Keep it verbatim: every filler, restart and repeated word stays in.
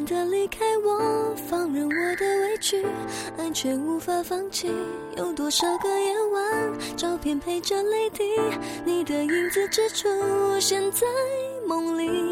慢地离开我，放任我的委屈，爱却无法放弃。有多少个夜晚，照片陪着泪滴，你的影子只出现在梦里。